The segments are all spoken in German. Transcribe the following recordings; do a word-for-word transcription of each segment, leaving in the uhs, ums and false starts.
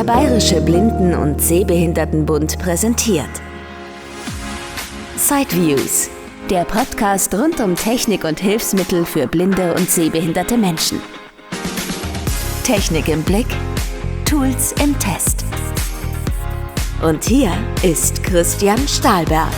Der Bayerische Blinden- und Sehbehindertenbund präsentiert Sideviews, der Podcast rund um Technik und Hilfsmittel für blinde und sehbehinderte Menschen. Technik im Blick, Tools im Test. Und hier ist Christian Stahlberg.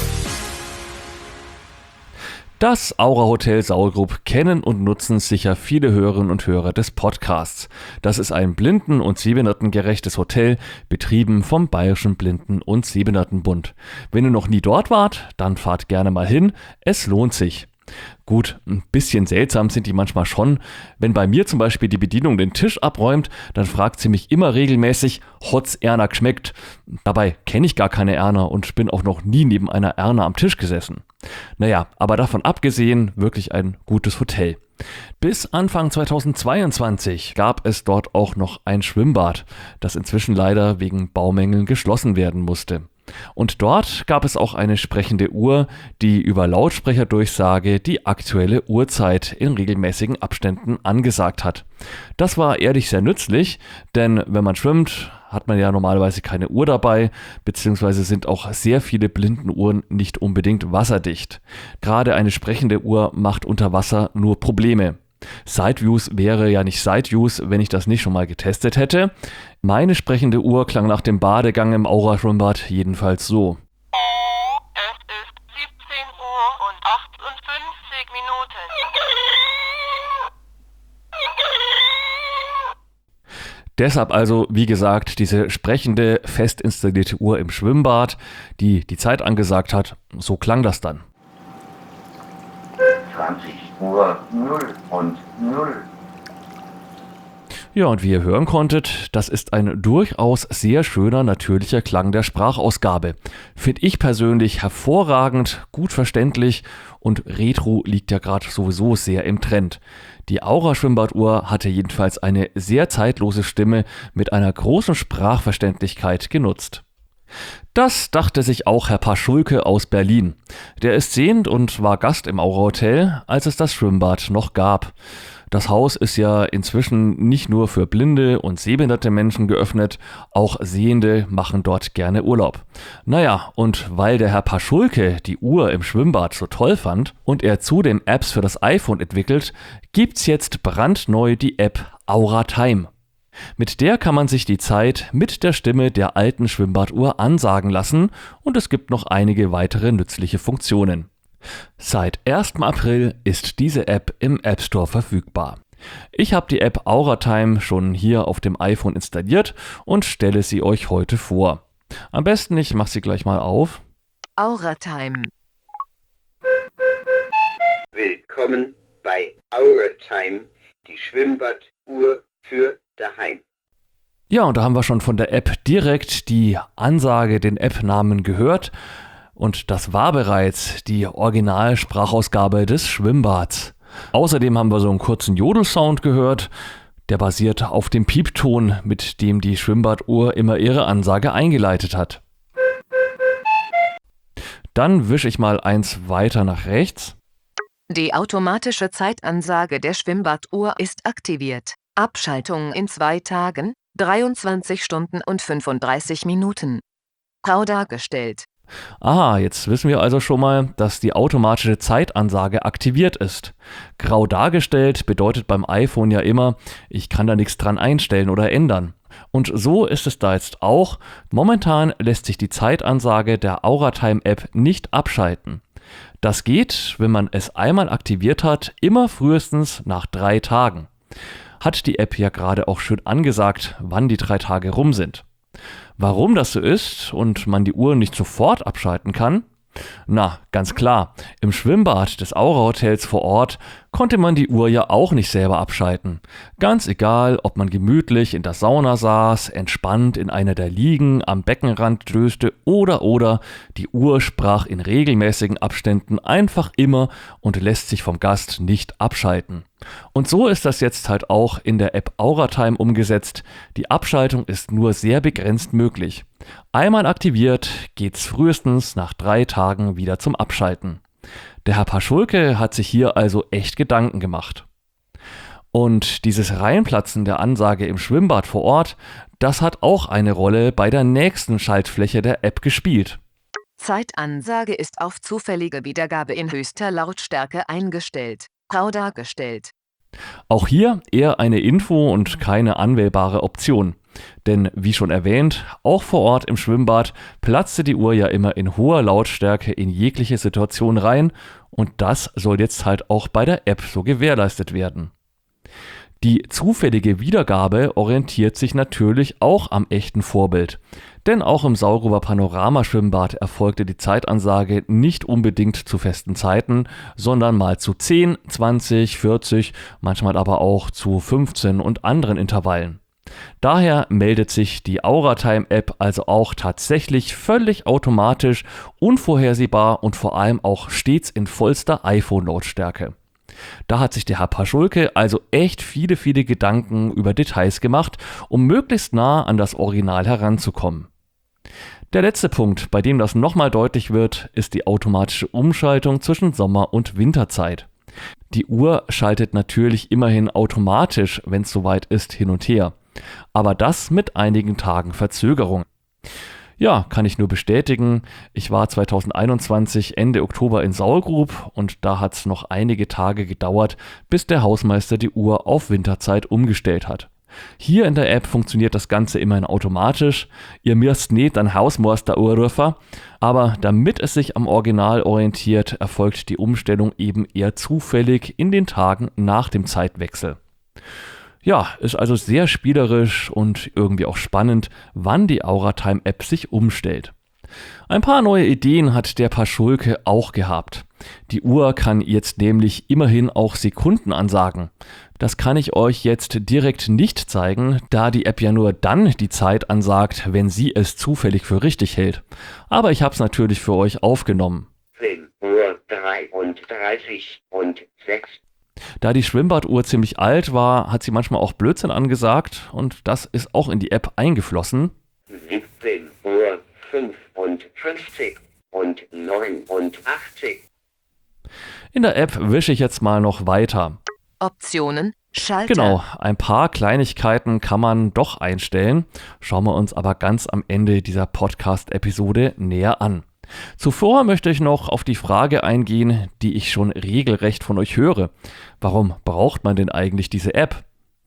Das Aura Hotel Sauergrub kennen und nutzen sicher viele Hörerinnen und Hörer des Podcasts. Das ist ein blinden- und sehbehindertengerechtes Hotel, betrieben vom Bayerischen Blinden- und Sehbehindertenbund. Wenn ihr noch nie dort wart, dann fahrt gerne mal hin, es lohnt sich. Gut, ein bisschen seltsam sind die manchmal schon. Wenn bei mir zum Beispiel die Bedienung den Tisch abräumt, dann fragt sie mich immer regelmäßig, hat's Erna geschmeckt? Dabei kenne ich gar keine Erna und bin auch noch nie neben einer Erna am Tisch gesessen. Naja, aber davon abgesehen, wirklich ein gutes Hotel. Bis Anfang zweitausendzweiundzwanzig gab es dort auch noch ein Schwimmbad, das inzwischen leider wegen Baumängeln geschlossen werden musste. Und dort gab es auch eine sprechende Uhr, die über Lautsprecherdurchsage die aktuelle Uhrzeit in regelmäßigen Abständen angesagt hat. Das war ehrlich sehr nützlich, denn wenn man schwimmt, hat man ja normalerweise keine Uhr dabei, beziehungsweise sind auch sehr viele Blindenuhren nicht unbedingt wasserdicht. Gerade eine sprechende Uhr macht unter Wasser nur Probleme. Sideviews wäre ja nicht Sideviews, wenn ich das nicht schon mal getestet hätte. Meine sprechende Uhr klang nach dem Badegang im Aura-Schwimmbad jedenfalls so. Es ist siebzehn Uhr und achtundfünfzig Minuten. Deshalb also, wie gesagt, diese sprechende, fest installierte Uhr im Schwimmbad, die die Zeit angesagt hat, so klang das dann. zwanzig Uhr null und null. Ja, und wie ihr hören konntet, das ist ein durchaus sehr schöner, natürlicher Klang der Sprachausgabe. Finde ich persönlich hervorragend, gut verständlich und Retro liegt ja gerade sowieso sehr im Trend. Die Aura-Schwimmbaduhr hatte jedenfalls eine sehr zeitlose Stimme mit einer großen Sprachverständlichkeit genutzt. Das dachte sich auch Herr Paschulke aus Berlin. Der ist sehend und war Gast im Aura Hotel, als es das Schwimmbad noch gab. Das Haus ist ja inzwischen nicht nur für blinde und sehbehinderte Menschen geöffnet, auch Sehende machen dort gerne Urlaub. Naja, und weil der Herr Paschulke die Uhr im Schwimmbad so toll fand und er zudem Apps für das iPhone entwickelt, gibt's jetzt brandneu die App Aura Time. Mit der kann man sich die Zeit mit der Stimme der alten Schwimmbaduhr ansagen lassen und es gibt noch einige weitere nützliche Funktionen. Seit ersten April ist diese App im App Store verfügbar. Ich habe die App Aura Time schon hier auf dem iPhone installiert und stelle sie euch heute vor. Am besten ich mache sie gleich mal auf. Aura Time. Willkommen bei Aura Time, die Schwimmbaduhr für daheim. Ja, und da haben wir schon von der App direkt die Ansage, den App-Namen gehört. Und das war bereits die Originalsprachausgabe des Schwimmbads. Außerdem haben wir so einen kurzen Jodelsound gehört. Der basiert auf dem Piepton, mit dem die Schwimmbaduhr immer ihre Ansage eingeleitet hat. Dann wische ich mal eins weiter nach rechts. Die automatische Zeitansage der Schwimmbaduhr ist aktiviert. Abschaltung in zwei Tagen, dreiundzwanzig Stunden und fünfunddreißig Minuten. Grau dargestellt. Aha, jetzt wissen wir also schon mal, dass die automatische Zeitansage aktiviert ist. Grau dargestellt bedeutet beim iPhone ja immer, ich kann da nichts dran einstellen oder ändern. Und so ist es da jetzt auch. Momentan lässt sich die Zeitansage der Aura Time App nicht abschalten. Das geht, wenn man es einmal aktiviert hat, immer frühestens nach drei Tagen. Hat die App ja gerade auch schön angesagt, wann die drei Tage rum sind. Warum das so ist und man die Uhr nicht sofort abschalten kann? Na, ganz klar, im Schwimmbad des Aura Hotels vor Ort konnte man die Uhr ja auch nicht selber abschalten. Ganz egal, ob man gemütlich in der Sauna saß, entspannt in einer der Liegen am Beckenrand döste oder oder die Uhr sprach in regelmäßigen Abständen einfach immer und lässt sich vom Gast nicht abschalten. Und so ist das jetzt halt auch in der App Aura Time umgesetzt. Die Abschaltung ist nur sehr begrenzt möglich. Einmal aktiviert, geht's frühestens nach drei Tagen wieder zum Abschalten. Der Herr Paschulke hat sich hier also echt Gedanken gemacht. Und dieses Reinplatzen der Ansage im Schwimmbad vor Ort, Das hat auch eine Rolle bei der nächsten Schaltfläche der App gespielt. Zeitansage ist auf zufällige Wiedergabe in höchster Lautstärke eingestellt. Grau dargestellt. Auch hier eher eine Info und keine anwählbare Option. Denn wie schon erwähnt, auch vor Ort im Schwimmbad platzte die Uhr ja immer in hoher Lautstärke in jegliche Situation rein und das soll jetzt halt auch bei der App so gewährleistet werden. Die zufällige Wiedergabe orientiert sich natürlich auch am echten Vorbild. Denn auch im Saugruber Panorama-Schwimmbad erfolgte die Zeitansage nicht unbedingt zu festen Zeiten, sondern mal zu zehn, zwanzig, vierzig, manchmal aber auch zu fünfzehn und anderen Intervallen. Daher meldet sich die AuraTime-App also auch tatsächlich völlig automatisch, unvorhersehbar und vor allem auch stets in vollster iPhone-Lautstärke. Da hat sich der Herr Paschulke also echt viele, viele Gedanken über Details gemacht, um möglichst nah an das Original heranzukommen. Der letzte Punkt, bei dem das nochmal deutlich wird, ist die automatische Umschaltung zwischen Sommer- und Winterzeit. Die Uhr schaltet natürlich immerhin automatisch, wenn es soweit ist, hin und her. Aber das mit einigen Tagen Verzögerung. Ja, kann ich nur bestätigen. Ich war zweitausendeinundzwanzig Ende Oktober in Saulgrub und da hat es noch einige Tage gedauert, bis der Hausmeister die Uhr auf Winterzeit umgestellt hat. Hier in der App funktioniert das Ganze immerhin automatisch. Ihr müsst nicht an Hausmeister anrufen, aber damit es sich am Original orientiert, erfolgt die Umstellung eben eher zufällig in den Tagen nach dem Zeitwechsel. Ja, ist also sehr spielerisch und irgendwie auch spannend, wann die AuraTime-App sich umstellt. Ein paar neue Ideen hat der Paschulke auch gehabt. Die Uhr kann jetzt nämlich immerhin auch Sekunden ansagen. Das kann ich euch jetzt direkt nicht zeigen, da die App ja nur dann die Zeit ansagt, wenn sie es zufällig für richtig hält. Aber ich habe es natürlich für euch aufgenommen. zehn Uhr dreiunddreißig und sechs. Da die Schwimmbaduhr ziemlich alt war, hat sie manchmal auch Blödsinn angesagt und das ist auch in die App eingeflossen. siebzehn Uhr fünfundfünfzig und neunundachtzig. In der App wische ich jetzt mal noch weiter. Optionen, Schalter. Genau, ein paar Kleinigkeiten kann man doch einstellen, schauen wir uns aber ganz am Ende dieser Podcast-Episode näher an. Zuvor möchte ich noch auf die Frage eingehen, die ich schon regelrecht von euch höre. Warum braucht man denn eigentlich diese App?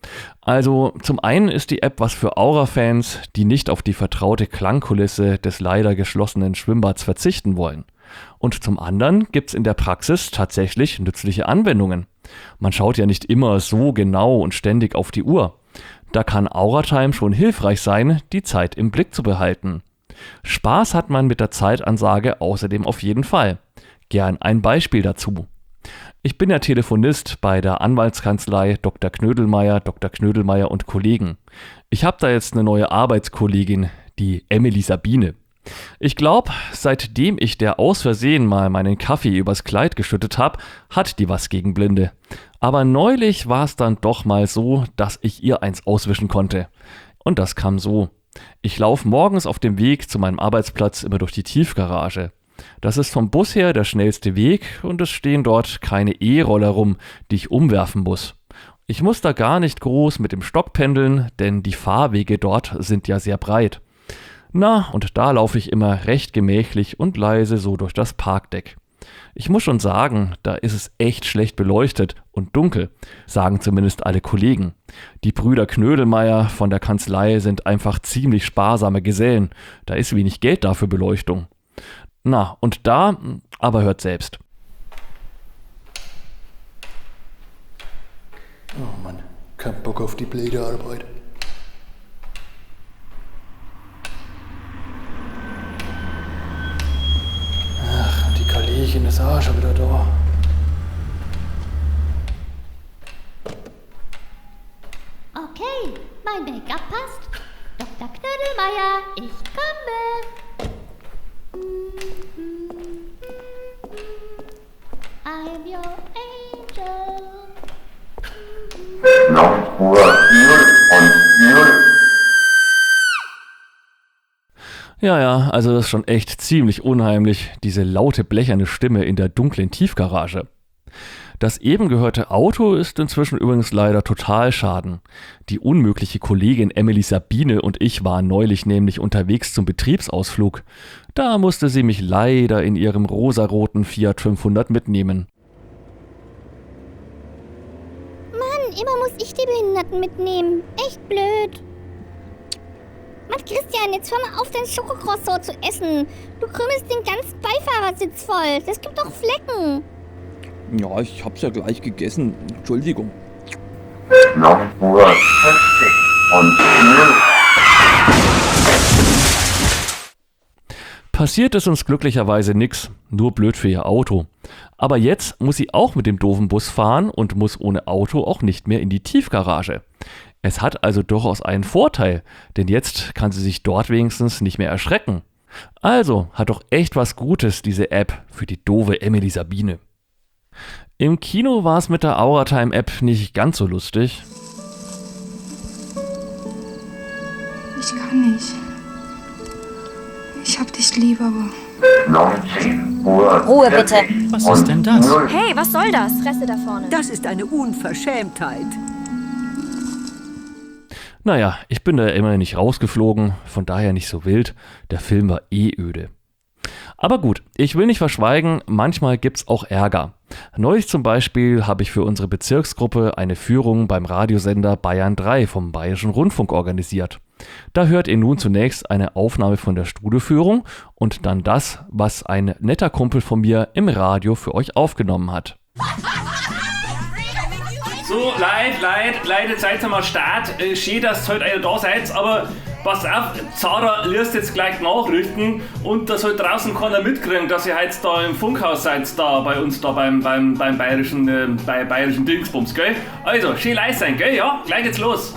Also zum einen ist die App was für Aura-Fans, die nicht auf die vertraute Klangkulisse des leider geschlossenen Schwimmbads verzichten wollen. Und zum anderen gibt es in der Praxis tatsächlich nützliche Anwendungen. Man schaut ja nicht immer so genau und ständig auf die Uhr. Da kann AuraTime schon hilfreich sein, die Zeit im Blick zu behalten. Spaß hat man mit der Zeitansage außerdem auf jeden Fall. Gern ein Beispiel dazu. Ich bin ja Telefonist bei der Anwaltskanzlei Doktor Knödelmeier, Doktor Knödelmeier und Kollegen. Ich habe da jetzt eine neue Arbeitskollegin, die Emily Sabine. Ich glaube, seitdem ich der aus Versehen mal meinen Kaffee übers Kleid geschüttet habe, hat die was gegen Blinde. Aber neulich war es dann doch mal so, dass ich ihr eins auswischen konnte. Und das kam so. Ich laufe morgens auf dem Weg zu meinem Arbeitsplatz immer durch die Tiefgarage. Das ist vom Bus her der schnellste Weg und es stehen dort keine E-Roller rum, die ich umwerfen muss. Ich muss da gar nicht groß mit dem Stock pendeln, denn die Fahrwege dort sind ja sehr breit. Na, und da laufe ich immer recht gemächlich und leise so durch das Parkdeck. Ich muss schon sagen, da ist es echt schlecht beleuchtet und dunkel, sagen zumindest alle Kollegen. Die Brüder Knödelmeier von der Kanzlei sind einfach ziemlich sparsame Gesellen. Da ist wenig Geld da für Beleuchtung. Na, und da, aber hört selbst. Oh Mann, kein Bock auf die blöde Arbeit. Ach, die Kollegin ist auch schon wieder da. Okay, mein Make-up passt. Doktor Knödelmeier, ich komme. I'm your angel. neun Uhr null und null. Ja, ja, also das ist schon echt ziemlich unheimlich, diese laute blecherne Stimme in der dunklen Tiefgarage. Das eben gehörte Auto ist inzwischen übrigens leider total schaden. Die unmögliche Kollegin Emily Sabine und ich waren neulich nämlich unterwegs zum Betriebsausflug. Da musste sie mich leider in ihrem rosaroten Fiat fünfhundert mitnehmen. Mann, immer muss ich die Behinderten mitnehmen. Echt blöd. Mann, Christian, jetzt hör mal auf, dein Schokocroissant zu essen. Du krümelst den ganzen Beifahrersitz voll. Das gibt doch Flecken. Ja, ich hab's ja gleich gegessen. Entschuldigung. neun Uhr fünfzig und null. Passiert ist uns glücklicherweise nix, nur blöd für ihr Auto. Aber jetzt muss sie auch mit dem doofen Bus fahren und muss ohne Auto auch nicht mehr in die Tiefgarage. Es hat also durchaus einen Vorteil, denn jetzt kann sie sich dort wenigstens nicht mehr erschrecken. Also hat doch echt was Gutes diese App für die doofe Emily Sabine. Im Kino war es mit der Auratime-App nicht ganz so lustig. Ich kann nicht. Ich hab dich lieb, aber... neunzehn Uhr. Ruhe bitte. Was ist denn das? Hey, was soll das? Fresse da vorne. Das ist eine Unverschämtheit. Naja, ich bin da immerhin nicht rausgeflogen, von daher nicht so wild. Der Film war eh öde. Aber gut, ich will nicht verschweigen, manchmal gibt's auch Ärger. Neulich zum Beispiel habe ich für unsere Bezirksgruppe eine Führung beim Radiosender Bayern drei vom Bayerischen Rundfunk organisiert. Da hört ihr nun zunächst eine Aufnahme von der Studioführung und dann das, was ein netter Kumpel von mir im Radio für euch aufgenommen hat. So, Leute, Leute, Leute, jetzt seid ihr mal Start. Äh, schön, dass ihr heute alle da seid, aber pass auf, Zara lässt jetzt gleich Nachrichten und dass halt draußen keiner mitkriegt, dass ihr heute da im Funkhaus seid, da bei uns da beim, beim, beim bayerischen, äh, bei bayerischen Dingsbums, gell? Also, schön leise sein, gell? Ja, gleich geht's los.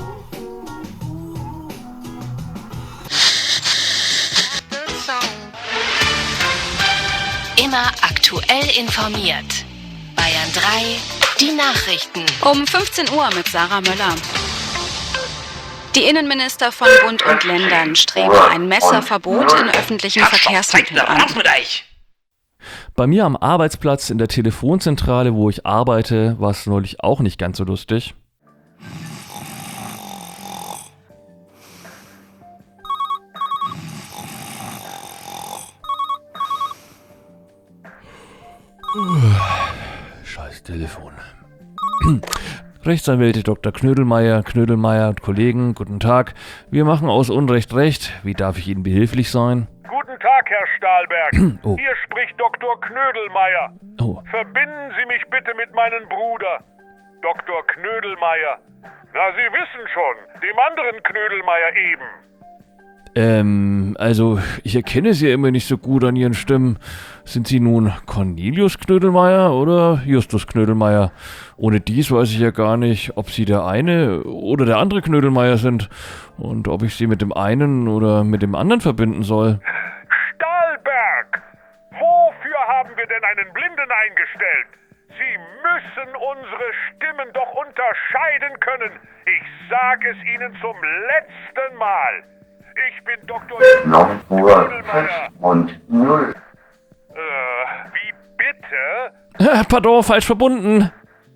Immer aktuell informiert. Bayern drei, die Nachrichten. Um fünfzehn Uhr mit Sarah Möller. Die Innenminister von Bund und Ländern streben ein Messerverbot in öffentlichen Verkehrsmitteln an. Bei mir am Arbeitsplatz in der Telefonzentrale, wo ich arbeite, war es neulich auch nicht ganz so lustig. Scheiß Telefon. Rechtsanwälte Doktor Knödelmeier, Knödelmeier und Kollegen, guten Tag. Wir machen aus Unrecht Recht. Wie darf ich Ihnen behilflich sein? Guten Tag, Herr Stahlberg. Oh. Hier spricht Doktor Knödelmeier. Oh. Verbinden Sie mich bitte mit meinem Bruder, Doktor Knödelmeier. Na, Sie wissen schon, dem anderen Knödelmeier eben. Ähm, also, ich erkenne Sie ja immer nicht so gut an Ihren Stimmen. Sind Sie nun Cornelius Knödelmeier oder Justus Knödelmeier? Ohne dies weiß ich ja gar nicht, ob Sie der eine oder der andere Knödelmeier sind und ob ich Sie mit dem einen oder mit dem anderen verbinden soll. Stahlberg! Wofür haben wir denn einen Blinden eingestellt? Sie müssen unsere Stimmen doch unterscheiden können. Ich sag es Ihnen zum letzten Mal. Ich bin Doktor neun Uhr fünf und null. Äh, wie bitte? Äh, pardon, falsch verbunden.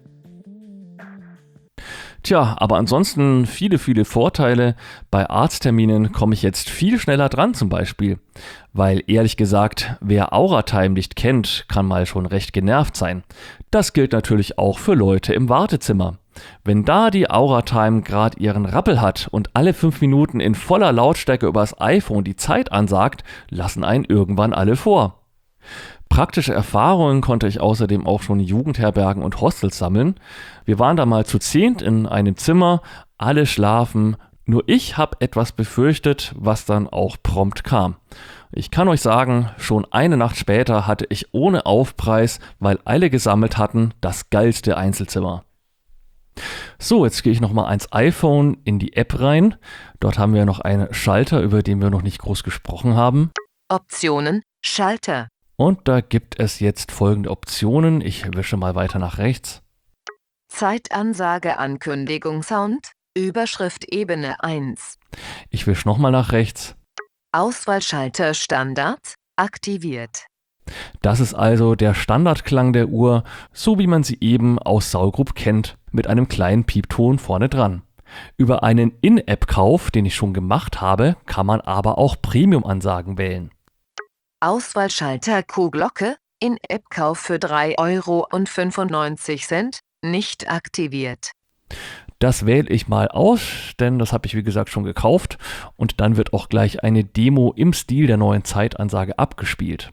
Tja, aber ansonsten viele, viele Vorteile. Bei Arztterminen komme ich jetzt viel schneller dran zum Beispiel. Weil ehrlich gesagt, wer Auratime nicht kennt, kann mal schon recht genervt sein. Das gilt natürlich auch für Leute im Wartezimmer. Wenn da die Auratime gerade ihren Rappel hat und alle fünf Minuten in voller Lautstärke übers iPhone die Zeit ansagt, lassen einen irgendwann alle vor. Praktische Erfahrungen konnte ich außerdem auch schon in Jugendherbergen und Hostels sammeln. Wir waren da mal zu zehnt in einem Zimmer, alle schlafen, nur ich habe etwas befürchtet, was dann auch prompt kam. Ich kann euch sagen, schon eine Nacht später hatte ich ohne Aufpreis, weil alle gesammelt hatten, das geilste Einzelzimmer. So, jetzt gehe ich nochmal ans iPhone in die App rein. Dort haben wir noch einen Schalter, über den wir noch nicht groß gesprochen haben. Optionen, Schalter. Und da gibt es jetzt folgende Optionen. Ich wische mal weiter nach rechts. Zeitansage, Ankündigung, Sound, Überschrift Ebene eins. Ich wische nochmal nach rechts. Auswahlschalter Standard, aktiviert. Das ist also der Standardklang der Uhr, so wie man sie eben aus Saugrupp kennt, mit einem kleinen Piepton vorne dran. Über einen In-App-Kauf, den ich schon gemacht habe, kann man aber auch Premium-Ansagen wählen. Auswahlschalter Kuhglocke, In-App-Kauf für drei Euro fünfundneunzig, nicht aktiviert. Das wähle ich mal aus, denn das habe ich wie gesagt schon gekauft und dann wird auch gleich eine Demo im Stil der neuen Zeitansage abgespielt.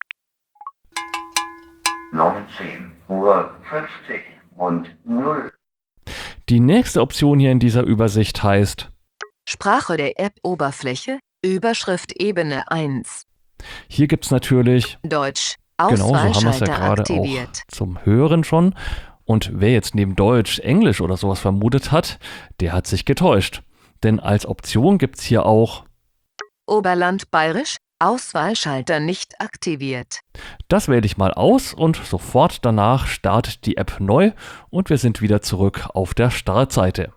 neunzehn Uhr fünfzig und null. Die nächste Option hier in dieser Übersicht heißt Sprache der App-Oberfläche, Überschrift Ebene eins. Hier gibt es natürlich Deutsch, genau, so haben wir es ja gerade auch zum Hören schon. Und wer jetzt neben Deutsch, Englisch oder sowas vermutet hat, der hat sich getäuscht. Denn als Option gibt es hier auch Oberland Bayerisch, Auswahlschalter nicht aktiviert. Das wähle ich mal aus und sofort danach startet die App neu und wir sind wieder zurück auf der Startseite.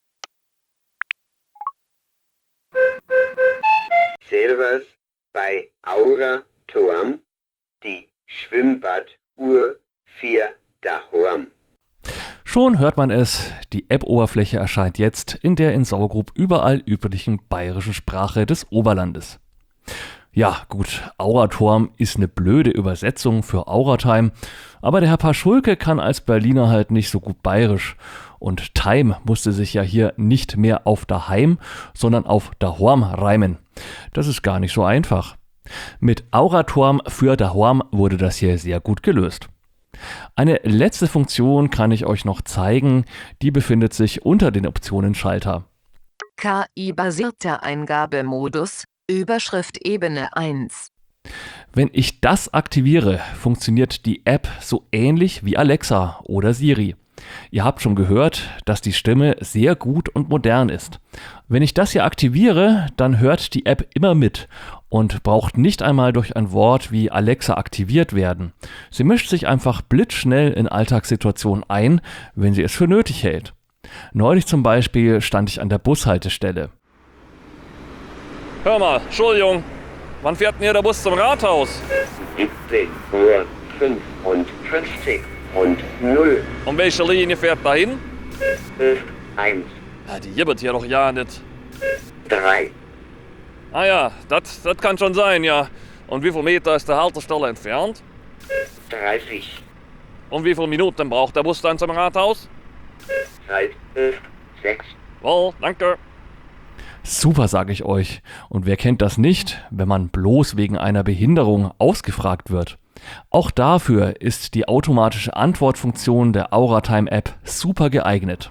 Servus bei Auratorm, die Schwimmbaduhr für daheim. Schon hört man es, die App-Oberfläche erscheint jetzt in der in Saugrupp überall üblichen bayerischen Sprache des Oberlandes. Ja, gut, Auratorm ist eine blöde Übersetzung für Auratheim, aber der Herr Paschulke kann als Berliner halt nicht so gut bayerisch. Und Time musste sich ja hier nicht mehr auf daheim, sondern auf dahorm reimen. Das ist gar nicht so einfach. Mit Auratorm für dahorm wurde das hier sehr gut gelöst. Eine letzte Funktion kann ich euch noch zeigen, die befindet sich unter den Optionenschalter. K I-basierter Eingabemodus, Überschrift Ebene eins. Wenn ich das aktiviere, funktioniert die App so ähnlich wie Alexa oder Siri. Ihr habt schon gehört, dass die Stimme sehr gut und modern ist. Wenn ich das hier aktiviere, dann hört die App immer mit und braucht nicht einmal durch ein Wort wie Alexa aktiviert werden. Sie mischt sich einfach blitzschnell in Alltagssituationen ein, wenn sie es für nötig hält. Neulich zum Beispiel stand ich an der Bushaltestelle. Hör mal, Entschuldigung, wann fährt denn hier der Bus zum Rathaus? siebzehn Uhr fünfundfünfzig und null. Und welche Linie fährt dahin? eins. Ja, die gibt hier doch ja nicht. drei. Ah ja, das kann schon sein, ja. Und wie viele Meter ist der Haltestelle entfernt? dreißig. Und wie viele Minuten braucht der Bus dann zum Rathaus? Zeit sechs. Wohl, danke. Super, sage ich euch. Und wer kennt das nicht, wenn man bloß wegen einer Behinderung ausgefragt wird? Auch dafür ist die automatische Antwortfunktion der Auratheim-App super geeignet.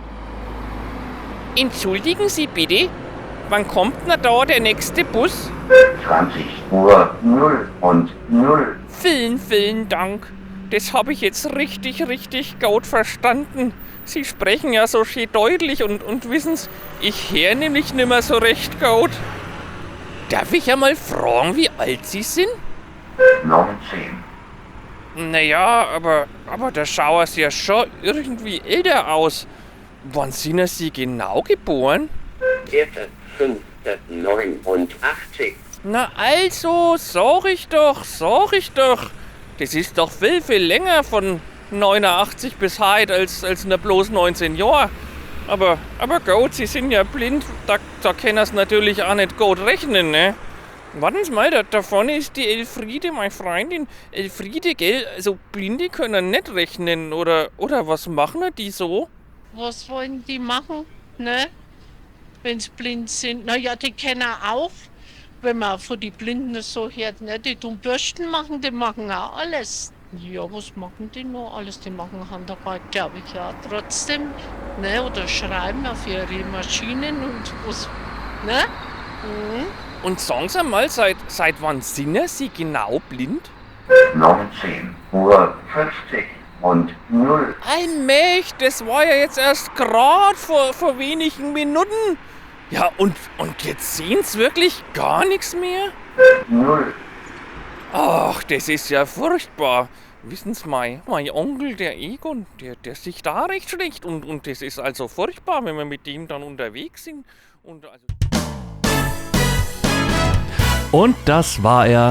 Entschuldigen Sie bitte, wann kommt denn da der nächste Bus? zwanzig Uhr null und null. Vielen, vielen Dank. Das habe ich jetzt richtig, richtig gut verstanden. Sie sprechen ja so schön deutlich und, und wissen's, ich höre nämlich nicht mehr so recht gut. Darf ich ja mal fragen, wie alt Sie sind? neunzehn. Naja, aber, aber da schauen Sie ja schon irgendwie älter aus. Wann sind Sie genau geboren? vierter fünfter neunundachtzig. Na also, sag ich doch, sag ich doch. Das ist doch viel, viel länger von neunundachtzig bis heute als, als nur bloß neunzehn Jahre. Aber, aber gut, Sie sind ja blind, da, da können Sie natürlich auch nicht gut rechnen, ne? Warten Sie mal, da, da vorne ist die Elfriede, meine Freundin. Elfriede, gell? Also Blinde können nicht rechnen, oder, oder was machen die so? Was wollen die machen, ne? Wenn sie blind sind? Naja, die können auch, wenn man von die Blinden so hört, ne? Die tun Bürsten machen, die machen auch alles. Ja, was machen die noch alles? Die machen Handarbeit, glaube ich, ja. Trotzdem, ne? Oder schreiben auf ihre Maschinen und was, ne? Mhm. Und sagen Sie mal, seit, seit wann sind Sie genau blind? neunzehn Uhr fünfzig und null. Ein Mech, das war ja jetzt erst gerade vor, vor wenigen Minuten. Ja, und, und jetzt sehen Sie wirklich gar nichts mehr? Null. Ach, das ist ja furchtbar. Wissen Sie mal, mein Onkel, der Egon, der, der sieht da recht schlecht. Und, und das ist also furchtbar, wenn wir mit dem dann unterwegs sind. Und also Und das war er,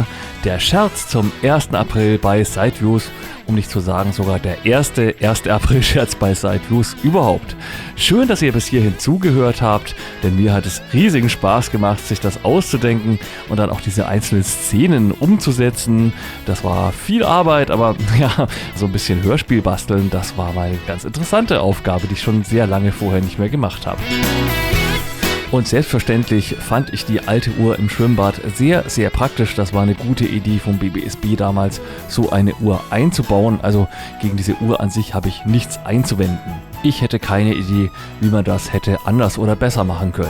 Der Scherz zum ersten April bei Sideviews, um nicht zu sagen sogar der erste erste April-Scherz bei Sideviews überhaupt. Schön, dass ihr bis hierhin zugehört habt, denn mir hat es riesigen Spaß gemacht, sich das auszudenken und dann auch diese einzelnen Szenen umzusetzen. Das war viel Arbeit, aber ja, so ein bisschen Hörspiel basteln, das war mal eine ganz interessante Aufgabe, die ich schon sehr lange vorher nicht mehr gemacht habe. Und selbstverständlich fand ich die alte Uhr im Schwimmbad sehr, sehr praktisch. Das war eine gute Idee vom B B S B damals, so eine Uhr einzubauen. Also gegen diese Uhr an sich habe ich nichts einzuwenden. Ich hätte keine Idee, wie man das hätte anders oder besser machen können.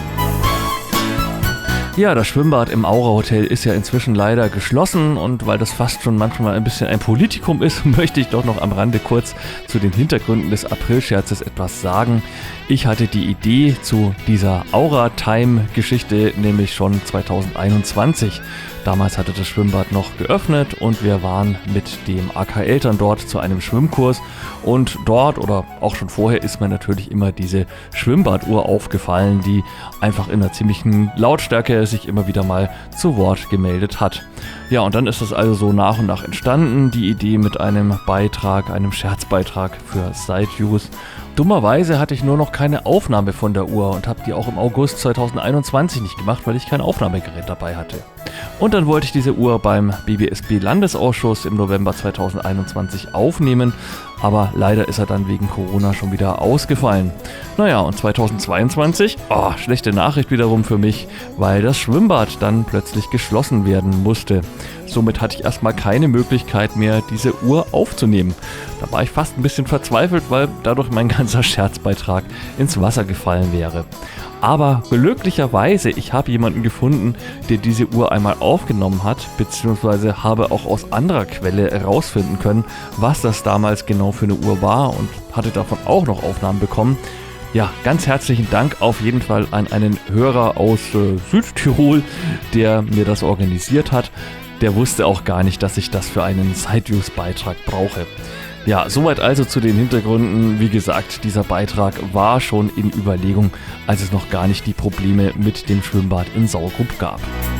Ja, das Schwimmbad im Aura Hotel ist ja inzwischen leider geschlossen und weil das fast schon manchmal ein bisschen ein Politikum ist, möchte ich doch noch am Rande kurz zu den Hintergründen des Aprilscherzes etwas sagen. Ich hatte die Idee zu dieser Aura-Time-Geschichte nämlich schon zweitausendeinundzwanzig. Damals hatte das Schwimmbad noch geöffnet und wir waren mit dem A K Eltern dort zu einem Schwimmkurs und dort oder auch schon vorher ist mir natürlich immer diese Schwimmbaduhr aufgefallen, die einfach in einer ziemlichen Lautstärke sich immer wieder mal zu Wort gemeldet hat. Ja, und dann ist das also so nach und nach entstanden, die Idee mit einem Beitrag, einem Scherzbeitrag für Sideviews. Dummerweise hatte ich nur noch keine Aufnahme von der Uhr und habe die auch im August zweitausendeinundzwanzig nicht gemacht, weil ich kein Aufnahmegerät dabei hatte. Und dann wollte ich diese Uhr beim B B S B-Landesausschuss im November zweitausendeinundzwanzig aufnehmen, aber leider ist er dann wegen Corona schon wieder ausgefallen. Naja, und zweitausendzweiundzwanzig, oh, schlechte Nachricht wiederum für mich, weil das Schwimmbad dann plötzlich geschlossen werden musste. Somit hatte ich erstmal keine Möglichkeit mehr, diese Uhr aufzunehmen. Da war ich fast ein bisschen verzweifelt, weil dadurch mein ganzer Scherzbeitrag ins Wasser gefallen wäre. Aber glücklicherweise, ich habe jemanden gefunden, der diese Uhr einmal aufgenommen hat, beziehungsweise habe auch aus anderer Quelle herausfinden können, was das damals genau für eine Uhr war und hatte davon auch noch Aufnahmen bekommen. Ja, ganz herzlichen Dank auf jeden Fall an einen Hörer aus äh, Südtirol, der mir das organisiert hat. Der wusste auch gar nicht, dass ich das für einen Sideviews-Beitrag brauche. Ja, soweit also zu den Hintergründen. Wie gesagt, dieser Beitrag war schon in Überlegung, als es noch gar nicht die Probleme mit dem Schwimmbad in Saugrub gab.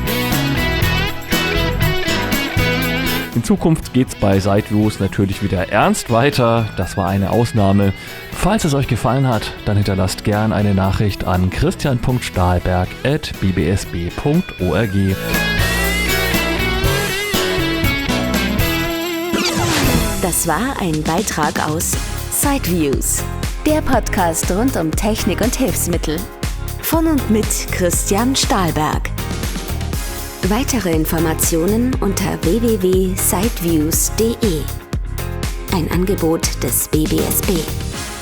In Zukunft geht's bei Sideviews natürlich wieder ernst weiter. Das war eine Ausnahme. Falls es euch gefallen hat, dann hinterlasst gern eine Nachricht an christian punkt stahlberg at b b s b punkt org. Das war ein Beitrag aus Sideviews, der Podcast rund um Technik und Hilfsmittel. Von und mit Christian Stahlberg. Weitere Informationen unter w w w punkt sideviews punkt d e. Ein Angebot des B B S B.